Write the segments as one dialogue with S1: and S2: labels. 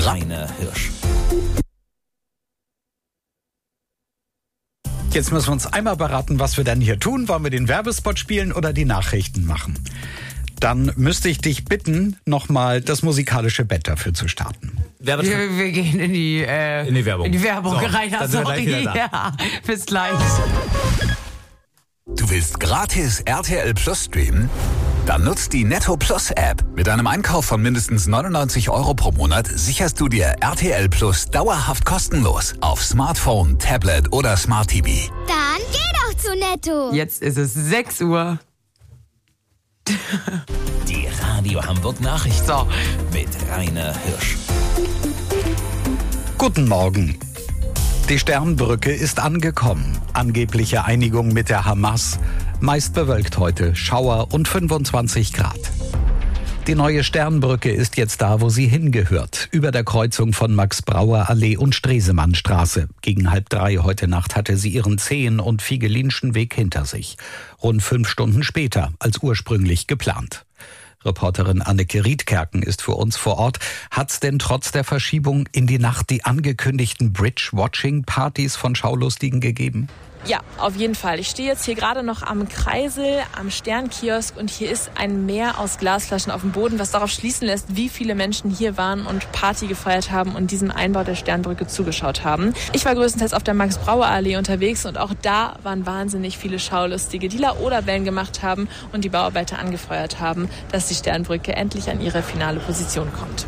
S1: Rainer Hirsch.
S2: Jetzt müssen wir uns einmal beraten, was wir denn hier tun. Wollen wir den Werbespot spielen oder die Nachrichten machen? Dann müsste ich dich bitten, nochmal das musikalische Bett dafür zu starten.
S3: Wir gehen in die Werbung. In die Werbung,
S1: So,
S3: Rainer, sorry. Ja, bis gleich.
S4: Du willst gratis RTL Plus streamen? Dann nutzt die Netto Plus App. Mit einem Einkauf von mindestens 99 € pro Monat sicherst du dir RTL Plus dauerhaft kostenlos auf Smartphone, Tablet oder Smart TV.
S5: Dann geh doch zu Netto.
S3: Jetzt ist es 6 Uhr.
S1: Die Radio Hamburg Nachrichten
S3: So.
S1: mit Rainer Hirsch.
S2: Guten Morgen. Die Sternbrücke ist angekommen. Angebliche Einigung mit der Hamas. Meist bewölkt heute, Schauer und 25 Grad. Die neue Sternbrücke ist jetzt da, wo sie hingehört. Über der Kreuzung von Max-Brauer-Allee und Stresemannstraße. Gegen 2:30 heute Nacht hatte sie ihren zähen und Figelinschen Weg hinter sich. Rund 5 Stunden später als ursprünglich geplant. Reporterin Anneke Riedkerken ist für uns vor Ort. Hat's denn trotz der Verschiebung in die Nacht die angekündigten Bridge-Watching-Partys von Schaulustigen gegeben?
S6: Ja, auf jeden Fall. Ich stehe jetzt hier gerade noch am Kreisel, am Sternkiosk und hier ist ein Meer aus Glasflaschen auf dem Boden, was darauf schließen lässt, wie viele Menschen hier waren und Party gefeiert haben und diesem Einbau der Sternbrücke zugeschaut haben. Ich war größtenteils auf der Max-Brauer-Allee unterwegs und auch da waren wahnsinnig viele Schaulustige, die Laola-Wellen gemacht haben und die Bauarbeiter angefeuert haben, dass die Sternbrücke endlich an ihre finale Position kommt.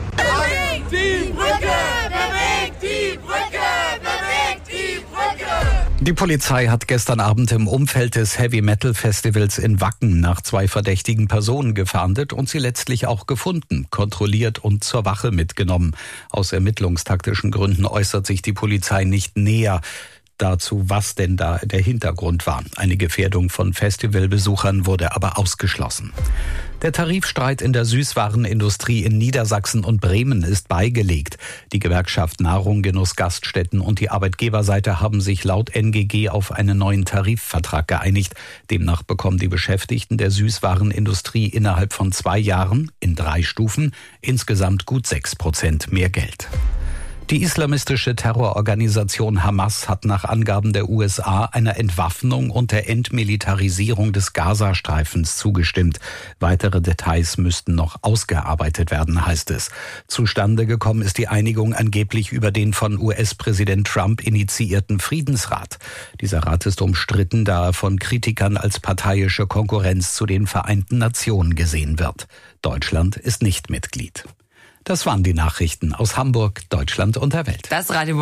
S7: Bewegt die Brücke! Bewegt die Brücke! Bewegt die Brücke!
S2: Die Polizei hat gestern Abend im Umfeld des Heavy-Metal-Festivals in Wacken nach 2 verdächtigen Personen gefahndet und sie letztlich auch gefunden, kontrolliert und zur Wache mitgenommen. Aus ermittlungstaktischen Gründen äußert sich die Polizei nicht näher dazu, was denn da der Hintergrund war. Eine Gefährdung von Festivalbesuchern wurde aber ausgeschlossen. Der Tarifstreit in der Süßwarenindustrie in Niedersachsen und Bremen ist beigelegt. Die Gewerkschaft Nahrung, Genuss, Gaststätten und die Arbeitgeberseite haben sich laut NGG auf einen neuen Tarifvertrag geeinigt. Demnach bekommen die Beschäftigten der Süßwarenindustrie innerhalb von 2 Jahren in 3 Stufen insgesamt gut 6% mehr Geld. Die islamistische Terrororganisation Hamas hat nach Angaben der USA einer Entwaffnung und der Entmilitarisierung des Gazastreifens zugestimmt. Weitere Details müssten noch ausgearbeitet werden, heißt es. Zustande gekommen ist die Einigung angeblich über den von US-Präsident Trump initiierten Friedensrat. Dieser Rat ist umstritten, da er von Kritikern als parteiische Konkurrenz zu den Vereinten Nationen gesehen wird. Deutschland ist nicht Mitglied. Das waren die Nachrichten aus Hamburg, Deutschland und der Welt.
S3: Das Radio